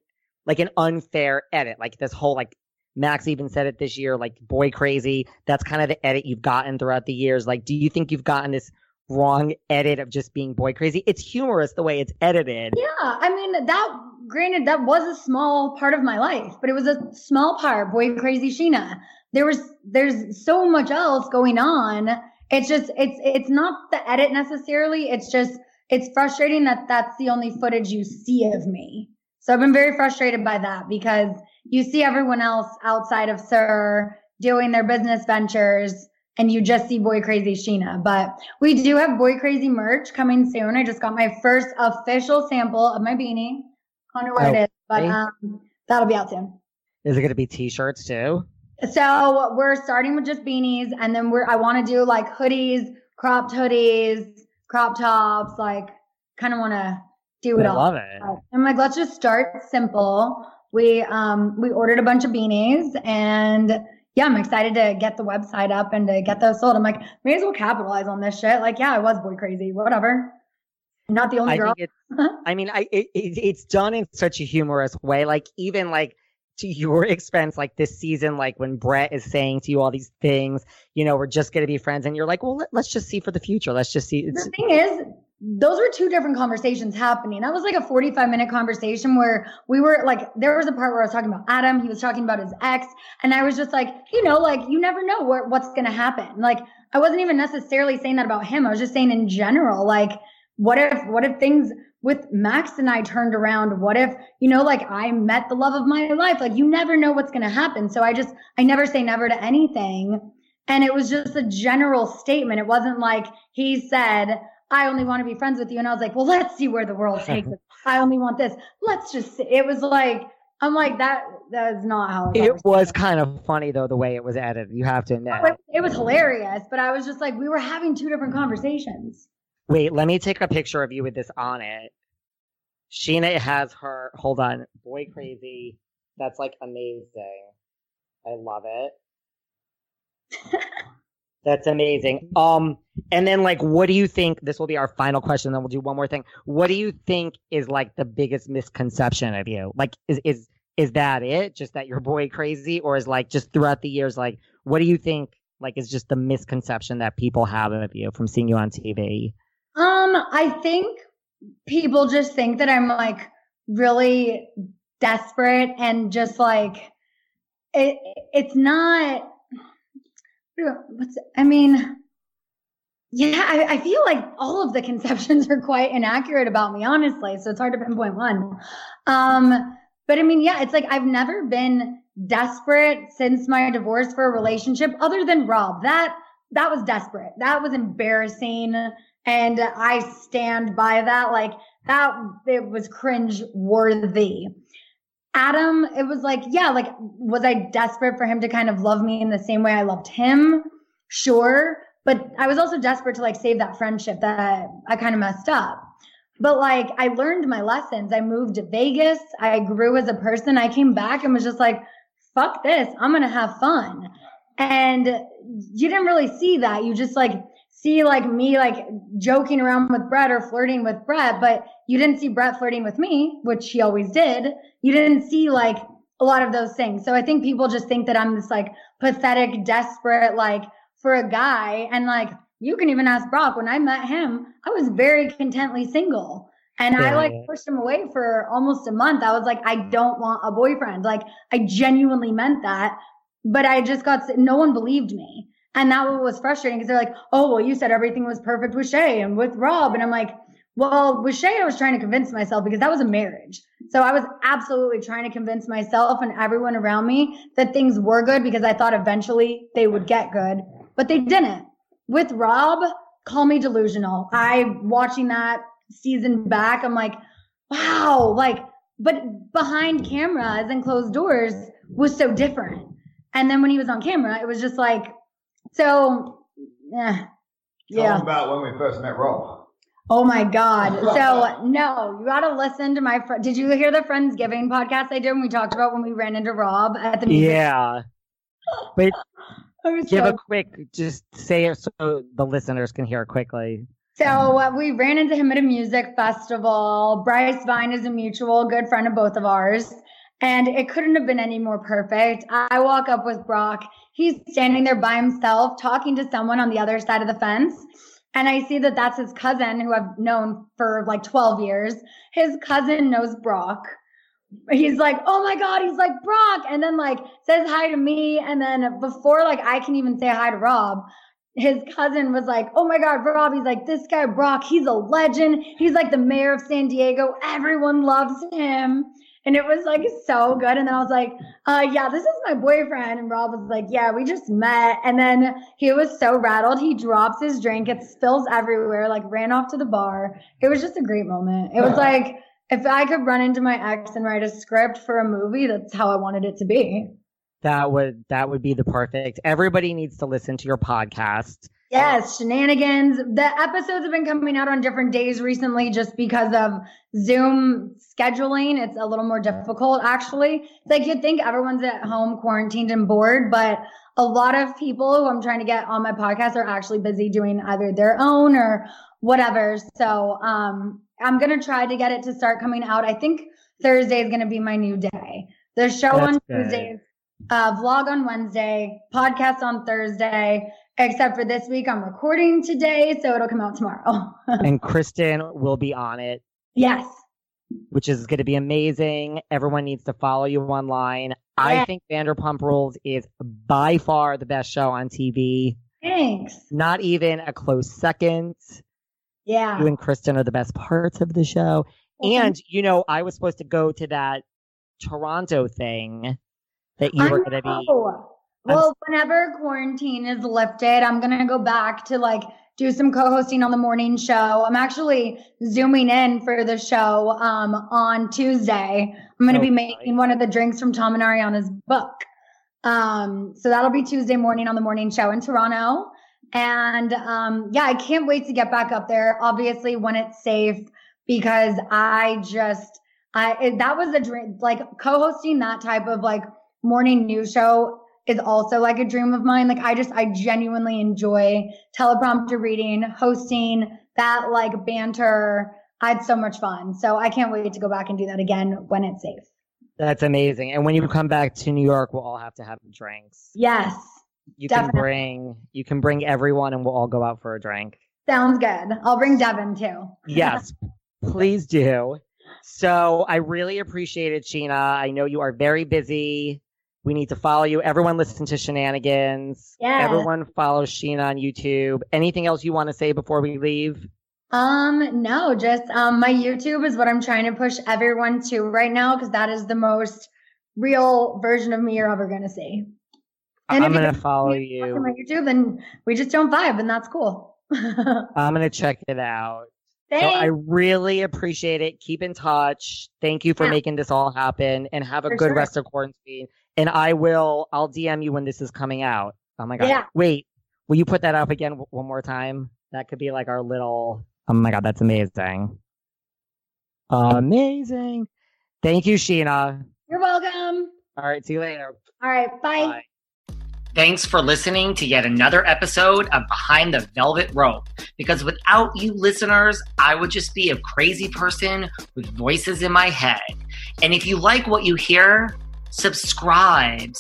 unfair edit, like this whole like Max even said it this year, like boy crazy. That's kind of the edit you've gotten throughout the years. Like, do you think you've gotten this wrong edit of just being boy crazy? It's humorous the way it's edited. Yeah, I mean that was a small part of my life, but it was a small part. Boy crazy Sheena. There's so much else going on. It's not the edit necessarily. It's frustrating that that's the only footage you see of me. So I've been very frustrated by that because you see everyone else outside of SUR doing their business ventures and you just see Boy Crazy Sheena. But we do have Boy Crazy merch coming soon. I just got my first official sample of my beanie. I don't know where it is, but that'll be out soon. Is it going to be t-shirts too? So we're starting with just beanies, and then I want to do like hoodies, cropped hoodies, crop tops, like kind of want to do it all. I love it. I'm like, let's just start simple. We ordered a bunch of beanies, and yeah, I'm excited to get the website up and to get those sold. I'm like, may as well capitalize on this shit. Like, yeah, I was boy crazy, whatever. I'm not the only girl. It's done in such a humorous way. Like, even like to your expense, like this season, like when Brett is saying to you all these things, you know, we're just going to be friends. And you're like, well, let's just see for the future. Let's just see. The thing is, those were two different conversations happening. That was like a 45-minute conversation where we were like, there was a part where I was talking about Adam. He was talking about his ex. And I was just like, you know, like you never know what's going to happen. Like I wasn't even necessarily saying that about him. I was just saying in general, like, what if things with Max and I turned around? What if, you know, like I met the love of my life? Like you never know what's going to happen. So I never say never to anything. And it was just a general statement. It wasn't like he said, I only want to be friends with you. And I was like, well, let's see where the world takes us. I only want this. Let's just see. It was like, I'm like, that is not how it was kind of funny though, the way it was edited. You have to admit. It was hilarious, but I was just like, we were having two different conversations. Wait, let me take a picture of you with this on it. Sheena has her, hold on, boy crazy. That's like amazing. I love it. That's amazing. And then like, what do you think, this will be our final question, then we'll do one more thing. What do you think is like the biggest misconception of you? Like, is that it? Just that you're boy crazy? Or is like just throughout the years, like, what do you think like is just the misconception that people have of you from seeing you on TV? I think people just think that I'm like really desperate and just like, it's not, I feel like all of the conceptions are quite inaccurate about me, honestly. So it's hard to pinpoint one. But I mean, yeah, it's like I've never been desperate since my divorce for a relationship other than Rob. That was desperate. That was embarrassing. And I stand by that. Like that, it was cringe worthy. Adam, it was like, yeah, like, was I desperate for him to kind of love me in the same way I loved him? Sure. But I was also desperate to like save that friendship that I kind of messed up. But like, I learned my lessons. I moved to Vegas. I grew as a person. I came back and was just like, fuck this. I'm going to have fun. And you didn't really see that. You just like see like me like joking around with Brett or flirting with Brett, but you didn't see Brett flirting with me, which he always did. You didn't see like a lot of those things. So I think people just think that I'm this like pathetic, desperate, like for a guy. And like, you can even ask Brock, when I met him, I was very contently single. And I like pushed him away for almost a month. I was like, I don't want a boyfriend. Like I genuinely meant that, but I just no one believed me. And that was frustrating because they're like, oh, well, you said everything was perfect with Shay and with Rob. And I'm like, well, with Shay, I was trying to convince myself because that was a marriage. So I was absolutely trying to convince myself and everyone around me that things were good because I thought eventually they would get good, but they didn't. With Rob, call me delusional. Watching that season back, I'm like, wow, like, but behind cameras and closed doors was so different. And then when he was on camera, it was just like, so, Tell them about when we first met Rob. Oh my God. So no, you got to listen to my friend. Did you hear the Friendsgiving podcast I did when we talked about when we ran into Rob at the music? Yeah. But give a quick, just say it so the listeners can hear it quickly. So we ran into him at a music festival. Bryce Vine is a mutual good friend of both of ours. And it couldn't have been any more perfect. I walk up with Brock. He's standing there by himself talking to someone on the other side of the fence. And I see that that's his cousin who I've known for like 12 years. His cousin knows Brock. He's like, oh my God, he's like Brock. And then like says hi to me. And then before like I can even say hi to Rob, his cousin was like, oh my God, Rob. He's like, this guy Brock, he's a legend. He's like the mayor of San Diego. Everyone loves him. And it was like so good. And then I was like, yeah, this is my boyfriend. And Rob was like, yeah, we just met. And then he was so rattled. He drops his drink. It spills everywhere, like ran off to the bar. It was just a great moment. It was like, if I could run into my ex and write a script for a movie, that's how I wanted it to be. That would be the perfect. Everybody needs to listen to your podcast. Yes, shenanigans. The episodes have been coming out on different days recently just because of Zoom scheduling. It's a little more difficult, actually. It's like you'd think everyone's at home quarantined and bored, but a lot of people who I'm trying to get on my podcast are actually busy doing either their own or whatever. So I'm going to try to get it to start coming out. I think Thursday is going to be my new day. The show on Tuesdays, vlog on Wednesday, podcast on Thursday. Except for this week, I'm recording today, so it'll come out tomorrow. And Kristen will be on it. Yes. Which is going to be amazing. Everyone needs to follow you online. Yeah. I think Vanderpump Rules is by far the best show on TV. Thanks. Not even a close second. Yeah. You and Kristen are the best parts of the show. Okay. And, I was supposed to go to that Toronto thing that you were going to be. Well, whenever quarantine is lifted, I'm going to go back to do some co-hosting on the morning show. I'm actually zooming in for the show on Tuesday. I'm going to be making one of the drinks from Tom and Ariana's book. So that'll be Tuesday morning on the morning show in Toronto. And I can't wait to get back up there, obviously, when it's safe, because that was a dream, co-hosting that type of morning news show is also a dream of mine. I genuinely enjoy teleprompter reading, hosting, that banter. I had so much fun. So I can't wait to go back and do that again when it's safe. That's amazing. And when you come back to New York, we'll all have to have drinks. Yes. You can bring everyone and we'll all go out for a drink. Sounds good. I'll bring Devin too. Yes, please do. So I really appreciate it, Scheana. I know you are very busy. We need to follow you. Everyone listen to Shenanigans. Yeah. Everyone follow Scheana on YouTube. Anything else you want to say before we leave? No, just my YouTube is what I'm trying to push everyone to right now, because that is the most real version of me you're ever going to see. And I'm going to follow you. On my YouTube, then we just don't vibe, and that's cool. I'm going to check it out. Thanks. So I really appreciate it. Keep in touch. Thank you for making this all happen, and have a good rest of quarantine. And I'll DM you when this is coming out. Oh my God. Yeah. Wait, will you put that up again one more time? That could be our little, oh my God, that's amazing. Amazing. Thank you, Scheana. You're welcome. All right. See you later. All right. Bye. Thanks for listening to yet another episode of Behind the Velvet Rope. Because without you listeners, I would just be a crazy person with voices in my head. And if you like what you hear, subscribe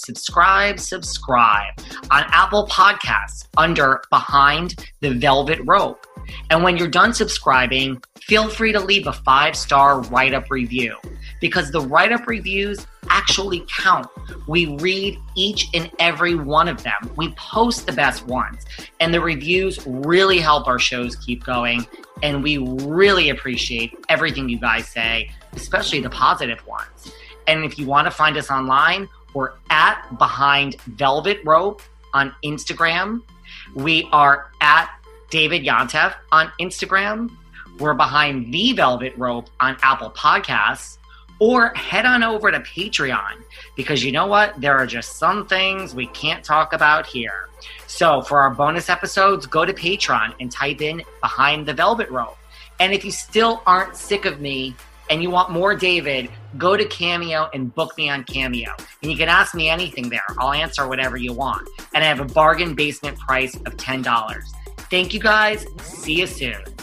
on Apple Podcasts under Behind the Velvet Rope. And when you're done subscribing, feel free to leave a 5-star write-up review, because the write-up reviews actually count. We read each and every one of them. We post the best ones, and the reviews really help our shows keep going. And we really appreciate everything you guys say, especially the positive ones. And if you want to find us online, we're at Behind Velvet Rope on Instagram. We are at David Yontef on Instagram. We're Behind the Velvet Rope on Apple Podcasts. Or head on over to Patreon, because you know what? There are just some things we can't talk about here. So for our bonus episodes, go to Patreon and type in Behind the Velvet Rope. And if you still aren't sick of me and you want more David, go to Cameo and book me on Cameo. And you can ask me anything there. I'll answer whatever you want. And I have a bargain basement price of $10. Thank you guys. See you soon.